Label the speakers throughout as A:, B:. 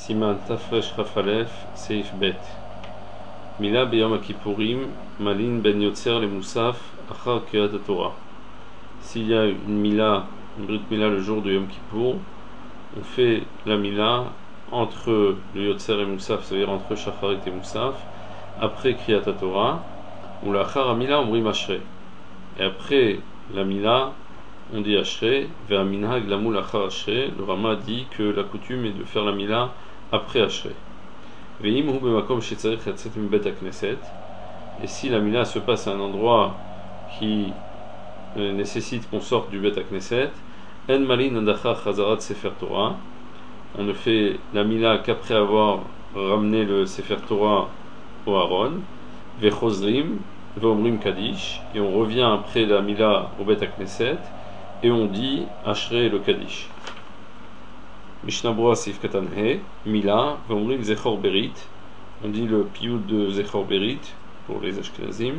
A: Siman Tafresh Rafalef Seif Bet Mila Beyom Akipurim Malin Ben Yotzer le Moussaf Achar Kriyat Torah. S'il y a une Mila, une Brit Mila le jour de Yom Kippour, on fait la Mila entre le Yotzer et Moussaf, c'est-à-dire entre Shacharit et Moussaf, après Kriyat Torah, ou la Achar Mila on dit Ashrei. Et après la Mila, on dit Ashrei, vers Minhag Lamoul Achar Ashrei. Le Rama dit que la coutume est de faire la Mila après Ashrei. Et si la Mila se passe à un endroit qui nécessite qu'on sorte du Bet HaKnesset, En Malin Adachar Chazarat Sefer Torah, on ne fait la Mila qu'après avoir ramené le Sefer Torah au Aaron, Vechozrim, Veomrim Kaddish, et on revient après la Mila au Bet HaKnesset, et on dit Ashrei le Kaddish. Mishnah Berurah Seif Katan He, Mila, Veomrim Zechor Berit, on dit le piout de Zechor Berit pour les Ashkenazim,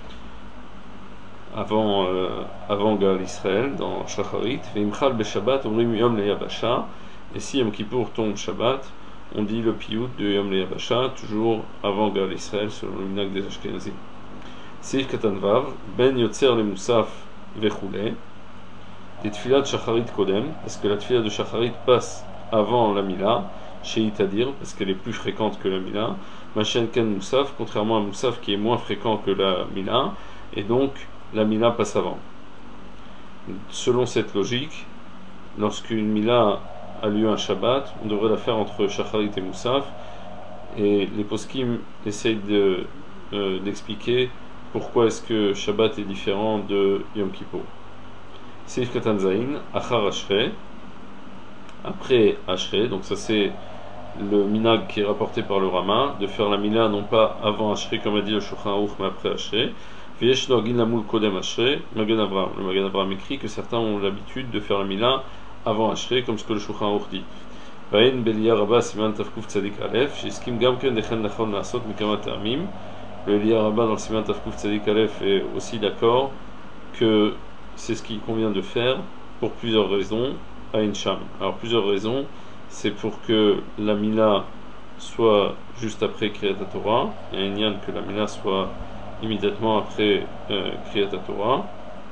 A: avant Gal Israël, dans Shacharit, Veimchal Beshabbat, Omrim Yom Leyabasha, et si Yom Kippour tombe Shabbat, on dit le piout de Yom Leyabasha, toujours avant Gal Israël, selon le minhag des Ashkenazim. Seif Katan Vav, Ben Yotzer le Moussaf Vechule, des Tfilat Shacharit Kodem, parce que la Tfilat de Shacharit passe avant la Mila, chez Itadir, parce qu'elle est plus fréquente que la Mila, Machen Ken Moussaf, contrairement à Moussaf qui est moins fréquent que la Mila, et donc la Mila passe avant. Selon cette logique, lorsqu'une Mila a lieu un Shabbat, on devrait la faire entre Shacharit et Moussaf, et les poskim essayent d'expliquer pourquoi est-ce que Shabbat est différent de Yom Kippour. Seif Katan Zayin, Achar Ashrei, après Ashrei, donc ça c'est le minhag qui est rapporté par le Rama, de faire la Mila non pas avant Ashrei comme a dit le Shulchan Aruch, mais après Ashrei. V'yesh noagin lamul kodem Ashrei, Magen Avraham. Le Magen Avraham écrit que certains ont l'habitude de faire la Mila avant Ashrei, comme ce que le Shulchan Aruch dit. Va'in Belia Rabba Siman Tafkuf Tzadik Aleph, Shiskim Gamken Dechen Nachon Lasot Mikama Ta'amim. Le Elia Rabba dans le Siman Tafkuf Tzadik Aleph est aussi d'accord que c'est ce qu'il convient de faire pour plusieurs raisons. Ain Sham. Alors plusieurs raisons. C'est pour que la Mila soit juste après Kriyat Torah. Il y a un yann que la Mila soit immédiatement après Kriyat Torah.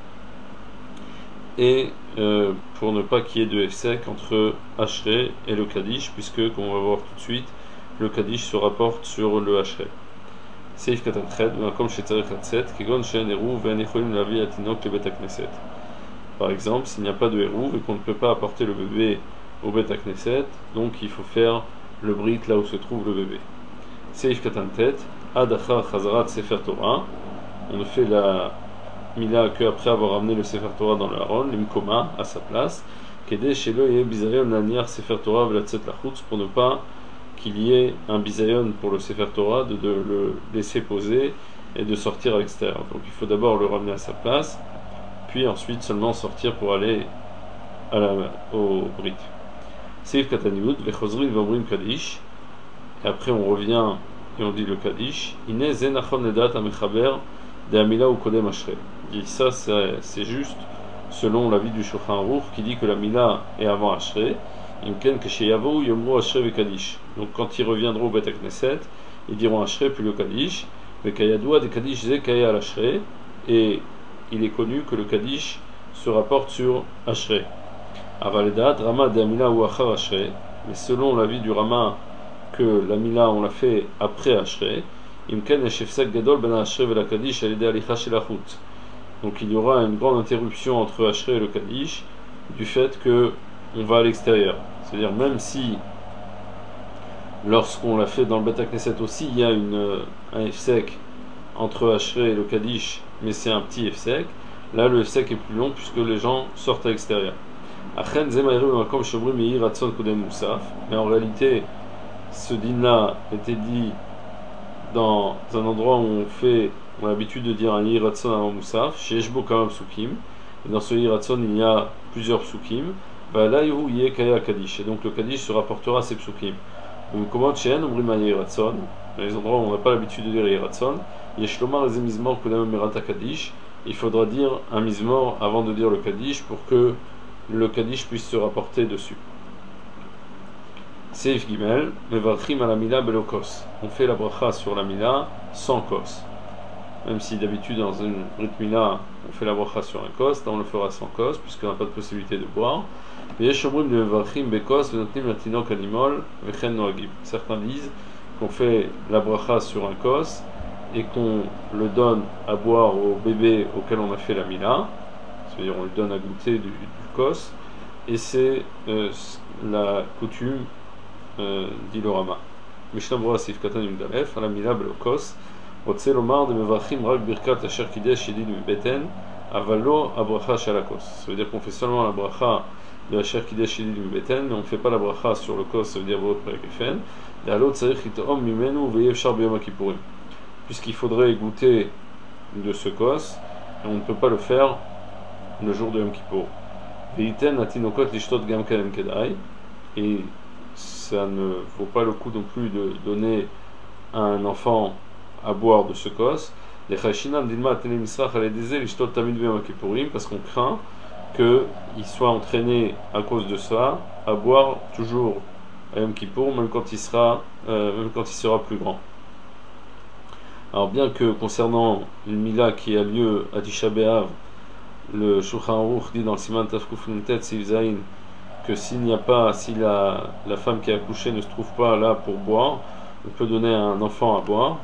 A: Et pour ne pas qu'il y ait de Hefsek entre Ashrei et le Kaddish, puisque, comme on va voir tout de suite, le Kaddish se rapporte sur le Ashrei. Seif Katan Ched, comme chez Tzarech Hatset, Kegon Shen Eruv Ve'en Echolim Lavi Atinok le Bet HaKnesset. Par exemple, s'il n'y a pas de Eruv et qu'on ne peut pas apporter le bébé au Bet HaKnesset, donc il faut faire le Brit là où se trouve le bébé. Seif Katan Tet, Ad Achar Chazarat Sefer Torah, on ne fait la Mila qu'après avoir ramené le Sefer Torah dans le Haron, l'Imkoma, à sa place, Kede Shelo Yeh Bizayon Naniar Sefer Torah Velatzet Lachutz, pour ne pas qu'il y ait un bisayon pour le Sefer Torah, de le laisser poser et de sortir à l'extérieur. Donc il faut d'abord le ramener à sa place, puis ensuite seulement sortir pour aller au Brit. Seif Kataniud, Vechozrin Vomrim Kaddish, et après on revient et on dit le Kaddish. Ine Zenachon Nedat Amechaber de Amila ou Kodem Ashrei. Et ça c'est juste selon l'avis du Shulchan Aruch qui dit que la Mila est avant Ashrei. Imken Kesheyavo Yomru Ashrei Kaddish. Donc quand ils reviendront au Bet HaKnesset, ils diront Ashrei puis le Kaddish. Mais Kayadoua de Kaddish Ze Kaya al Ashrei, et il est connu que le Kaddish se rapporte sur Ashrei. Avaledat Rama de Amila ou Achar Ashrei, mais selon l'avis du Rama que la Mila on l'a fait après Ashrei, Imken Eshefsek Gadol Ben Ashrei ve la Kaddish Alide Alicha Shelachut. Donc il y aura une grande interruption entre Ashrei et le Kaddish du fait que on va à l'extérieur. C'est-à-dire même si lorsqu'on l'a fait dans le Bet HaKnesset aussi, il y a un Hefsek entre Ashrei et le Kaddish, mais c'est un petit Hefsek. Là, le Hefsek est plus long puisque les gens sortent à l'extérieur. Mais en réalité, ce din-là était dit dans un endroit où on a l'habitude de dire un Yiratson avant Moussaf, chez Eshbo Kamam Sukim. Et dans ce Yiratson, il y a plusieurs Sukim. Et donc le Kaddish se rapportera à ces psukim. Donc comment Tchen, on brime Yiratson, dans les endroits où on n'a pas l'habitude de dire Yiratson, Yeshlomar les mizmor Kodam Merata Kaddish, il faudra dire un mizmor avant de dire le Kaddish pour que le Kaddish puisse se rapporter dessus. Seif Gimel, Mevarchim à la Mila Belokos. On fait la bracha sur la Mila sans kos. Même si d'habitude dans une Brit Mila on fait la bracha sur un kos, là on le fera sans kos, puisqu'on n'a pas de possibilité de boire. Certains disent qu'on fait la bracha sur un kos et qu'on le donne à boire au bébé auquel on a fait la Mila, c'est-à-dire on lui donne à goûter du kos, et c'est la coutume dit le Rama. Mishnah Berurah Sif Katan Yudalef, à la Mila Belokos, רוצה לומר דמברכים רק ברכת אשר קידש ידיד מבטן, אבל לא הברכה של הכוס. Ça veut dire qu'on fait seulement la bracha de אשר קידש ידיד מבטן, mais on ne fait pas la bracha sur le kos, ça veut dire ברוך פרק דעלו צריך לטעום ממנו ויהיה אפשר ביום הכיפורים. Puisqu'il faudrait goûter de ce kos, et on ne peut pas le faire le jour de Yom Kippour. וייתן התינוקות לשתות גם כן כדאי, et ça ne vaut pas le coup non plus de donner à un enfant à boire de ce kos, parce qu'on craint qu'il soit entraîné à cause de ça à boire toujours à Yom Kippour, même quand il sera plus grand. Alors bien que concernant une Mila qui a lieu à Tisha B'Av, le Shulchan Aruch dit dans le Siman Tafkuf Nuntet Sif Zayin que si la femme qui a accouché ne se trouve pas là pour boire, on peut donner à un enfant à boire.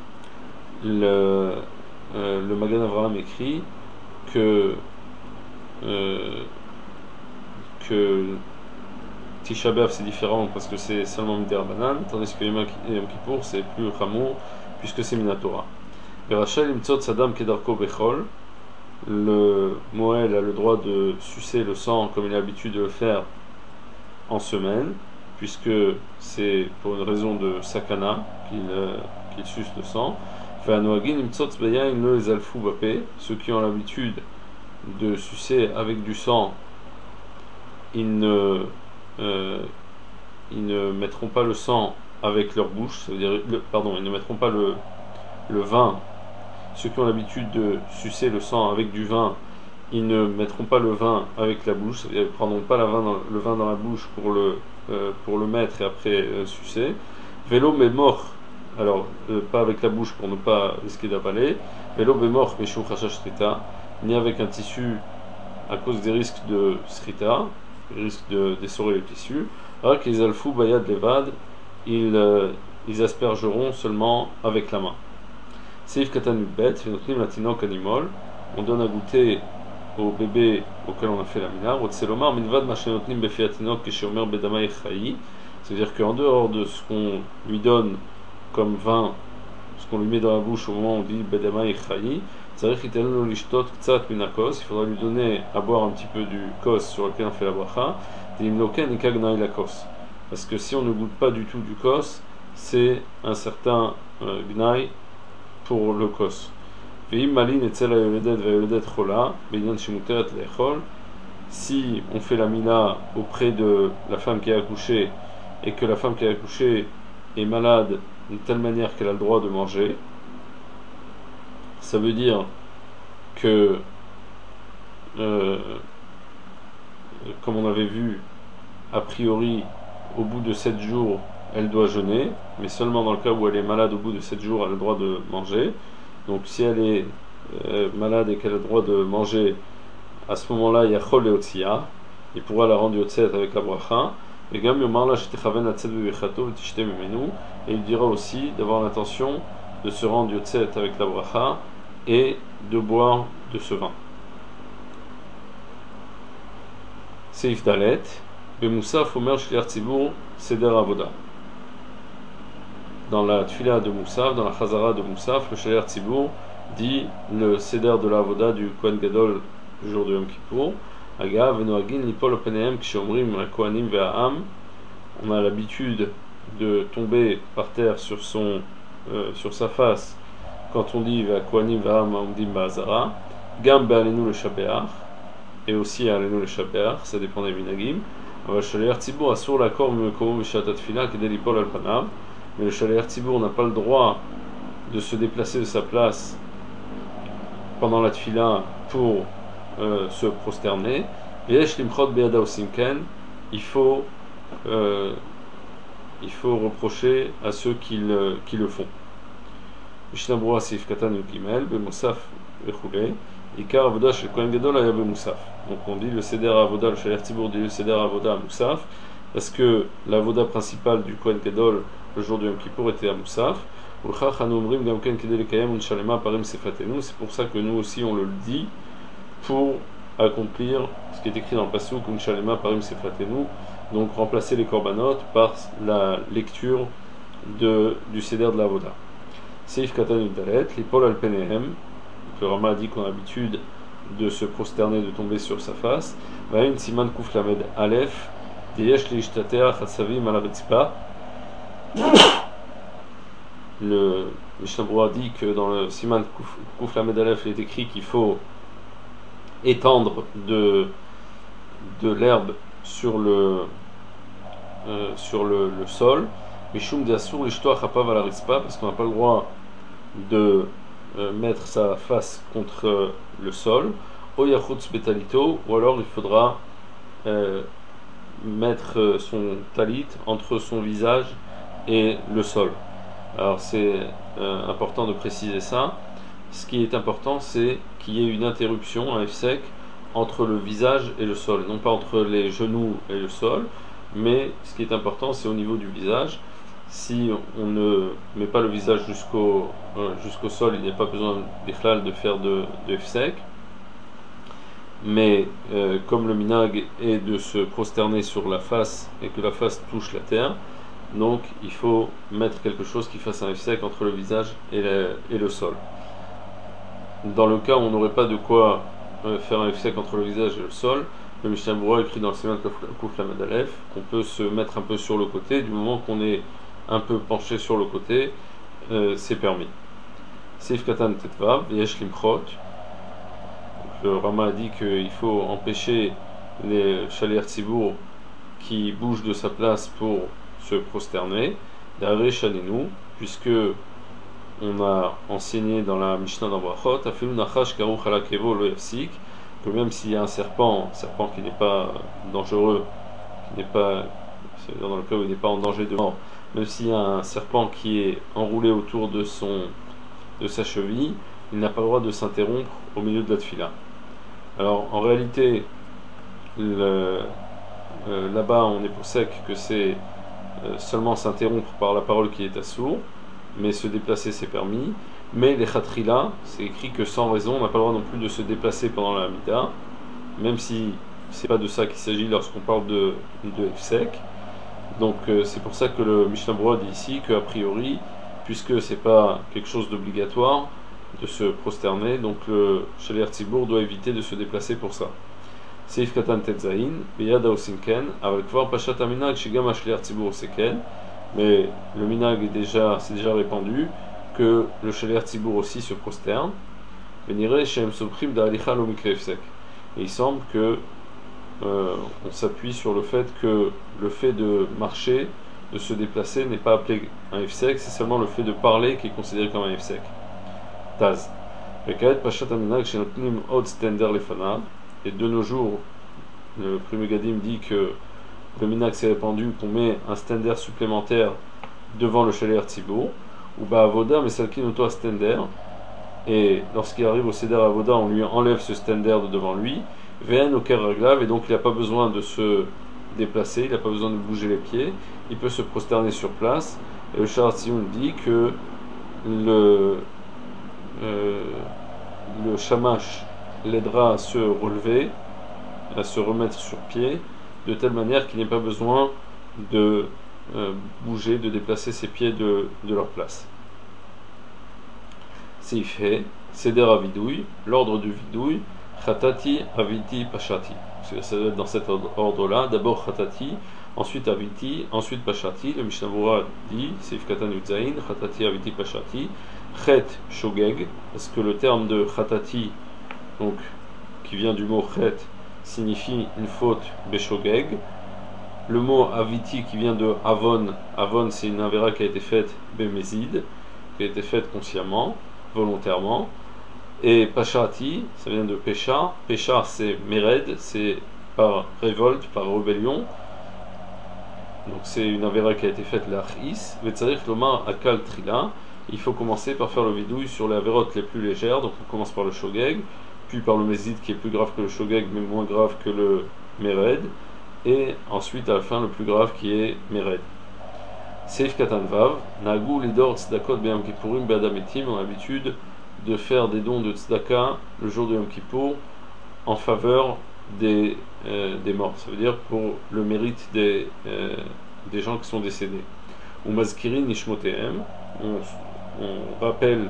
A: Le Magan Avraham écrit que Tisha B'Av c'est différent parce que c'est seulement Midrabanan, tandis que Yom Kippour c'est plus Chamour puisque c'est Minatora. Rachel Imtzot Sadam Kedarko Bechol, le Moël a le droit de sucer le sang comme il a l'habitude de le faire en semaine, puisque c'est pour une raison de sakana qu'il suce le sang. Ceux qui ont l'habitude de sucer avec du sang, ils ne mettront pas le sang avec leur bouche, ça veut dire, ils ne mettront pas le vin. Ceux qui ont l'habitude de sucer le sang avec du vin, ils ne mettront pas le vin avec la bouche, ils ne prendront pas le vin dans la bouche pour le mettre et après sucer. Vélo mais mort, alors pas avec la bouche pour ne pas risquer d'avaler. Vélo mais mort, meshou chashash srita, ni avec un tissu à cause des risques de srita, les risques d'essorer le tissu. Alors qu'ils alfou bayad levad, ils aspergeront seulement avec la main. Seif Katan Yudbet, Venotnim Latinok Animol, on donne à goûter au bébé auquel on a fait la Mila. Rotselomar Minvad Machenotnim Befi Atinok Kesheomer Bedamai Chayi, c'est-à-dire qu'en dehors de ce qu'on lui donne comme vin, ce qu'on lui met dans la bouche au moment où on dit Bedamai Chayi, Tzarich Itelno Lishtot Ktsat Minakos, il faudra lui donner à boire un petit peu du kos sur lequel on fait la bracha, Dimloken Ikagnai Lakos. Parce que si on ne goûte pas du tout du kos, c'est un certain gnai pour le kos. Si on fait la mina auprès de la femme qui a accouché et que la femme qui a accouché est malade de telle manière qu'elle a le droit de manger, ça veut dire que comme on avait vu a priori au bout de 7 jours elle doit jeûner, mais seulement dans le cas où elle est malade au bout de 7 jours elle a le droit de manger. Donc si elle est malade et qu'elle a le droit de manger, à ce moment-là il y a chol et otsia, il pourra la rendre yotzet avec la bracha, et il dira aussi d'avoir l'intention de se rendre yotzet avec la bracha et de boire de ce vin. Seif Dalet, Bemoussaf Omer Shliach Tzibur Seder Avoda. Dans la tfila de Moussaf, dans la chazara de Moussaf, le Shliach Tzibur dit le seder de la avoda du Kohen Gadol le jour de Yom Kippour. Agav venoagin lipol openehem kshomrim kohanim ve'aham. On a l'habitude de tomber par terre sur sa face quand on dit ve'kohanim ve'aham amdim ba'azara. Gam be'alenu le shabeach, et aussi alenu le shabeach, ça dépend des minagim. Le Shliach Tzibur asur l'accord mekomo mishat tfila kedei lipol al panav. Mais le Shliach Tzibur n'a pas le droit de se déplacer de sa place pendant la tfila pour se prosterner. Il faut il faut reprocher à ceux qui le font. Mishnah Berurah Seif Katan Gimel, Bemoussaf Echulei, Ikar Avoda Shel Kohen Gadol Aya Bemoussaf. Donc on dit le Seder Avoda, le Shaler Tzibour dit le Seder Avoda à Moussaf, parce que l'Avoda principale du Kohen Gadol le jour du Yom Kippour était à Moussaf. C'est pour ça que nous aussi on le dit pour accomplir ce qui est écrit dans le Pasuk Unshalema Parim Sefatenu, donc remplacer les korbanot par la lecture du Seder de l'Avoda. Seif Katan Udalet, l'Ipol al Penehem, le Rama a dit qu'on a l'habitude de se prosterner, de tomber sur sa face. Vaïn Siman Kuf Lamed Aleph, Deyesh Leishtatea Chatsavim al Ritzpa. Le Mishnah Berurah dit que dans le Siman Kuf Lamed Aleph, il est écrit qu'il faut étendre de l'herbe sur le sol. Mishum Diasur Lishtoach Hapav al Ritzpa, parce qu'on n'a pas le droit de mettre sa face contre le sol. O Yachutz Betalito, ou alors il faudra mettre son talit entre son visage et le sol. Alors c'est important de préciser ça. Ce qui est important, c'est qu'il y ait une interruption, un F-sec, entre le visage et le sol, non pas entre les genoux et le sol, mais ce qui est important, c'est au niveau du visage. Si on ne met pas le visage jusqu'au sol, il n'y a pas besoin de faire de F-sec. Mais comme le minag est de se prosterner sur la face et que la face touche la terre, donc il faut mettre quelque chose qui fasse un F-sec entre le visage et le sol. Dans le cas où on n'aurait pas de quoi faire un F-sec entre le visage et le sol, le Mishnah Berurah écrit dans le Siman Kuf Lamed Aleph qu'on peut se mettre un peu sur le côté. Du moment qu'on est un peu penché sur le côté, c'est permis. Seif Katan Tetvav, Yesh Limchot. Le Rama a dit qu'il faut empêcher les Shaler Tzibour qui bougent de sa place pour se prosterner. D'Are Shalinu, puisque on a enseigné dans la Mishnah d'Ambrachot, Afilu Nachash Karuch Ala Kevo Lo Yafsik, que même s'il y a un serpent qui n'est pas dangereux, c'est-à-dire dans le cas où il n'est pas en danger de mort, même s'il y a un serpent qui est enroulé autour de sa cheville, il n'a pas le droit de s'interrompre au milieu de la tefila. Alors en réalité, là-bas on est pour sec que c'est seulement s'interrompre par la parole qui est assourd, mais se déplacer c'est permis. Mais les khatrila, c'est écrit que sans raison, on n'a pas le droit non plus de se déplacer pendant la mida, même si c'est pas de ça qu'il s'agit lorsqu'on parle de F-sec. Donc c'est pour ça que le Mishnah Berurah dit ici qu'a priori, puisque c'est pas quelque chose d'obligatoire de se prosterner, donc le Shaler Tzibour doit éviter de se déplacer pour ça. Seif Katan Tetzain, Beyada Osinken, avec Kvar Pashat Aminag, Shigam Shaler Tzibour Seken, mais le minag c'est déjà répandu que le Shaler Tzibour aussi se prosterne. Venire Shem Soprim Da'alicha Lo Mikre F-sek. Et il semble que on s'appuie sur le fait que le fait de marcher, de se déplacer n'est pas appelé un F-sek, c'est seulement le fait de parler qui est considéré comme un F-sek. Taz. Et de nos jours, le Pri Megadim dit que le minag s'est répandu qu'on met un stender supplémentaire devant le Shaler Tzibour, ou Avoda, mais Salkin Oto stender, et lorsqu'il arrive au Seder Avoda, on lui enlève ce stender de devant lui, Vn au Keraglav, et donc il n'a pas besoin de se déplacer, il n'a pas besoin de bouger les pieds, il peut se prosterner sur place. Et le Shaler Tzibour dit que le shamash l'aidera à se relever, à se remettre sur pied, de telle manière qu'il n'ait pas besoin de bouger, de déplacer ses pieds de leur place. C'est fait, Seder Avidouille, l'ordre du vidouille, Khatati, Aviti, Pashati. Ça doit être dans cet ordre-là, d'abord Khatati, ensuite Aviti, ensuite Pashati. Le Mishnah Berurah dit, Seif Katan Yudzaïn, Khatati, Aviti, Pashati, Chet, Shogeg, parce que le terme de Khatati, donc, qui vient du mot Chet, signifie une faute Beshogeg. Le mot Aviti qui vient de Avon, Avon c'est une avera qui a été faite Bemezid, qui a été faite consciemment, volontairement. Et Pashati, ça vient de Pesha. Pesha c'est Mered, c'est par révolte, par rébellion. Donc c'est une avéra qui a été faite l'achis, vetzarir lomar akal trila. Il faut commencer par faire le vidouille sur les avérotes les plus légères, donc on commence par le shogeg, puis par le mézid qui est plus grave que le shogeg mais moins grave que le mered, et ensuite à la fin le plus grave qui est mered. Seif katan vav, nagu lidor tzedakot b'yom kippourim be'adametim, ont l'habitude de faire des dons de tzedaka le jour de Yom Kippour en faveur des morts, ça veut dire pour le mérite des gens qui sont décédés. Ou mazkirin nishmotehem, on rappelle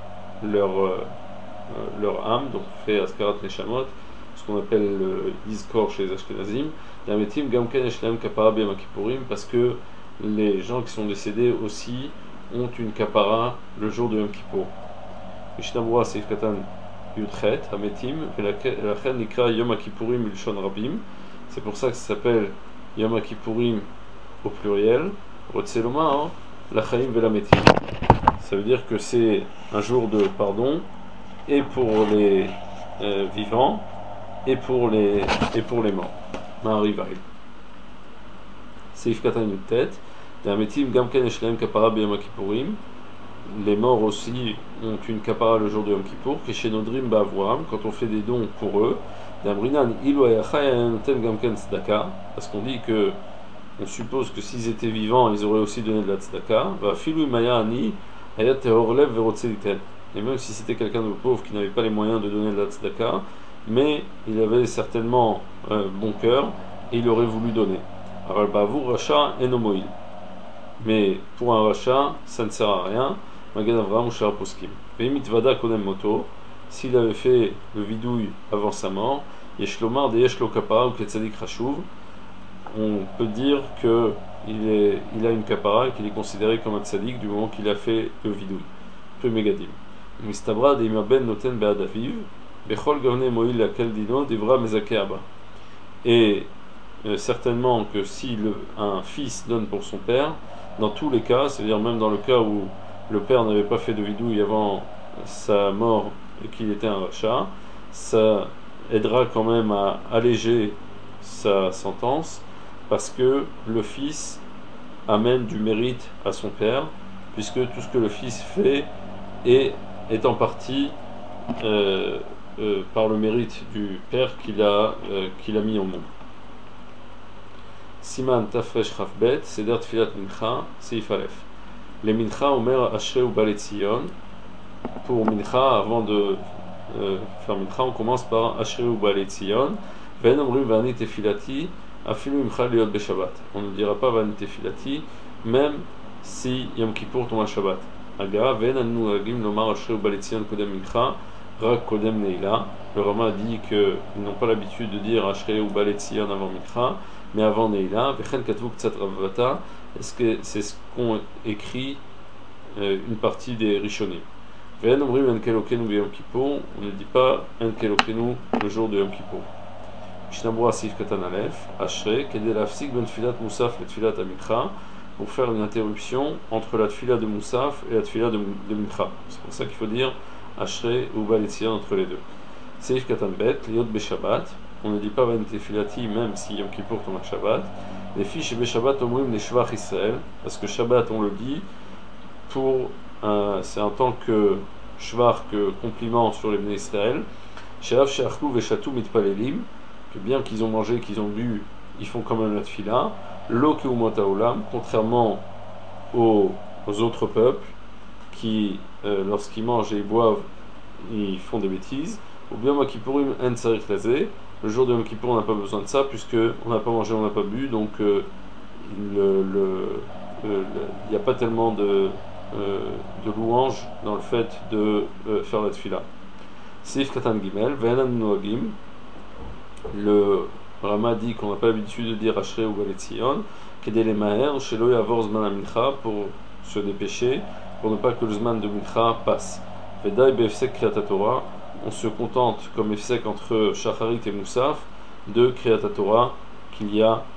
A: leur âme, donc on fait askarat neshamot, ce qu'on appelle le yizkor chez les ashkenazim, d'ametim gamken eshlem kapara b'yom kippourim, parce que les gens qui sont décédés aussi ont une kapara le jour de Yom Kippour. Mishnah Seif Katan Yudchet Hametim Velachen Nikra Yom Kippourim Ilshon Rabim. C'est pour ça que ça s'appelle Yom Kippourim au pluriel. Rotseloma Lachaim Velametim. Ça veut dire que c'est un jour de pardon et pour les vivants et pour les morts. Ma'arivaï. Seif Katan Yudchet Hametim Gamken Eshlem Kapara B'Yom Kippourim. Les morts aussi ont une kapara le jour de Yom Kippour, que chez Nodrim Bavram, quand on fait des dons pour eux, parce qu'on dit que, on suppose que s'ils étaient vivants, ils auraient aussi donné de la tzedaka, et même si c'était quelqu'un de pauvre qui n'avait pas les moyens de donner de la tzedaka, mais il avait certainement bon cœur et il aurait voulu donner. Mais pour un rachat, ça ne sert à rien. S'il avait fait le vidouille avant sa mort, on peut dire qu'il a une kapara et qu'il est considéré comme un tzadik du moment qu'il a fait le vidouille. Peu mégadim. Et certainement que si un fils donne pour son père, dans tous les cas, c'est-à-dire même dans le cas où le père n'avait pas fait de vidouille avant sa mort et qu'il était un rachat, ça aidera quand même à alléger sa sentence, parce que le fils amène du mérite à son père, puisque tout ce que le fils fait est en partie par le mérite du père qu'il a mis au monde. Siman Tafresh Chafbet, Seder Tfilat Mincha, Seif Aleph. Les Mincha, Omer Ashrei ou Balet Zion. Pour Mincha, avant de faire Mincha, on commence par Ashrei ou Balet Zion. Ven Omrim Vani Tefilati, Afilu Mincha Liot Beshabbat. On ne dira pas Vani Tefilati, même si Yom Kippour tombe à Shabbat. Aga, Ven Anu Agim Lomar Ashrei ou Balet Zion Kodem Mincha, Rak Kodem Neila. Le Rama dit qu'ils n'ont pas l'habitude de dire Ashrei ou Balet Zion avant Mincha, mais avant Neila, Vechen Katvuk Tzat Ravata, est-ce que c'est ce qu'ont écrit une partie des Rishonim. Ve'en omrim en kelokenu b'Yom Kippour, on ne dit pas en kelokenu le jour de Yom Kippour. Mishnah Sif Katan Aleph, Ashrei, Kedel Afsik ben Tfilat Musaf et Tfilat Amikra, pour faire une interruption entre la Tfila de Musaf et la Tfila de Mikra. C'est pour ça qu'il faut dire Ashrei ou Baletzia entre les deux. Seif Katan Bet, Liot Beshabbat, on ne dit pas Van Tefilati même si Yom Kippour tombe à Shabbat. Les fiches et Shabbat omrim les Shvach Israël, parce que Shabbat on le dit pour c'est en tant que Shvach, que compliment sur les Bnei Israël. Sheav Sheachlu Veshatou Mitpalelim, que bien qu'ils ont mangé, qu'ils ont bu, ils font quand même la Tfila. Lo Keumot Haolam, contrairement aux autres peuples qui, lorsqu'ils mangent et ils boivent, ils font des bêtises. Ou bien Yom Kippourim en Tzarik Lazé. Le jour de Yom Kippour, on n'a pas besoin de ça, puisque on n'a pas mangé, on n'a pas bu, donc il n'y a pas tellement de louanges dans le fait de faire la tfila. Sif Katan Gimel, Ve'enan Noagim, le Rama dit qu'on n'a pas l'habitude de dire Ashrei ou Baletzion, Kedele Maher, Shelo Yavor Zman Amincha, pour se dépêcher, pour ne pas que le Zman de Mincha passe. Vedai Befsek Kriyat Torah, on se contente, comme Efsek entre Shacharit et Moussaf, de Kriyat Torah qu'il y a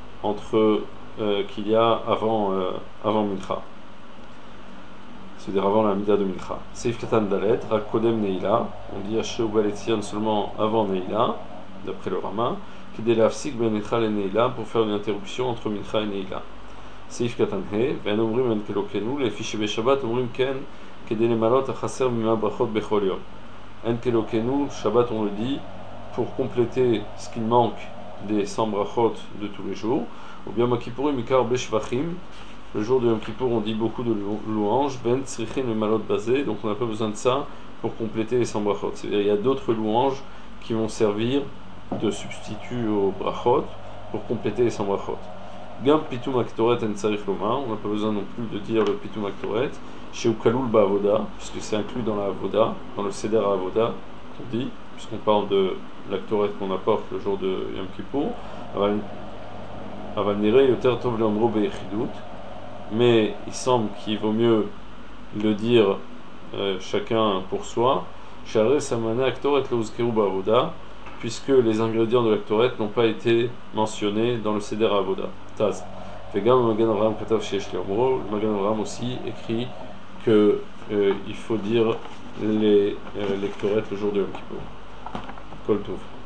A: avant Mincha, c'est-à-dire avant la Mida de Mincha. Seif Katan Dalet, Rak Kodem Neila, on dit Ashrei ou Baletzion seulement avant Neila, d'après le Rama, Kedel Afsik ben Mincha et Neila, pour faire une interruption entre Mincha et Neila. Seif Katanhe, Ven Omrim En Kelokenu, les fichiers Shabbat, Omrim Ken, Kedele Malot, Achaser Mima Brachot Bechol Yom. En Kelokenu, Shabbat on le dit, pour compléter ce qui manque des 100 brachot de tous les jours. Ou bien Makipourim Mikar Beshvachim, le jour de Yom Kippour on dit beaucoup de louanges, Ben Tzrichin le Malot basé, donc on n'a pas besoin de ça pour compléter les 100 brachot. C'est-à-dire il y a d'autres louanges qui vont servir de substitut aux brachot pour compléter les 100 brachot. Gam Pitum Aktoret en Tzarich Lomar, on n'a pas besoin non plus de dire le Pitum Aktoret, chez Ukalul Ba'avoda, puisque c'est inclus dans la Avoda, dans le Seder à Avoda, qu'on dit, puisqu'on parle de l'Aktoret qu'on apporte le jour de Yom Kippour. Aval Nirei Yoter Tov L'Amro Be'echidut, mais il semble qu'il vaut mieux le dire chacun pour soi, Share Samana Aktoret Louzkeru Ba'avoda, puisque les ingrédients de l'Aktoret n'ont pas été mentionnés dans le Seder Avoda. Taz. Vegam Magan Avraham Katav Sheyesh Leomro, le Magan Avraham aussi écrit que il faut dire les Aktoret le jour de Yom Kippour. Kol Tov.